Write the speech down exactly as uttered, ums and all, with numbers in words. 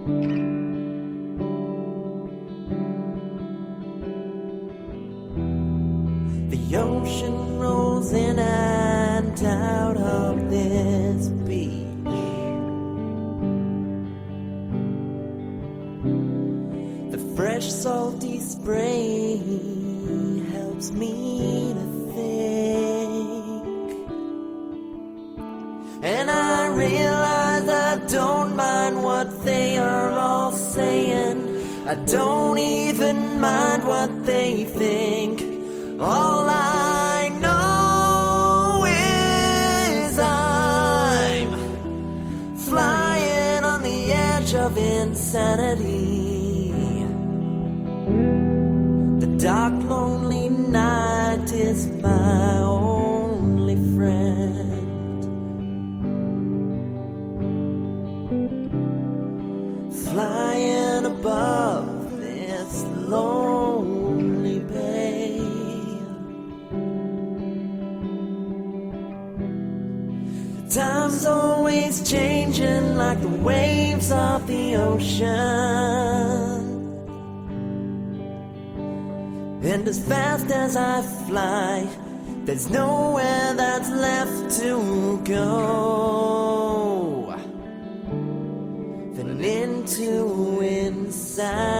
The ocean rolls in and out of this beach. The fresh salty spray helps me to think, and I realize I don't mind what they are all saying. I don't even mind what they think. All I know is I'm flying on the edge of insanity. The dark, lonely night is my only friend. Flying above this lonely bay. Time's always changing like the waves of the ocean, and as fast as I fly, there's nowhere that's left to go than into inside.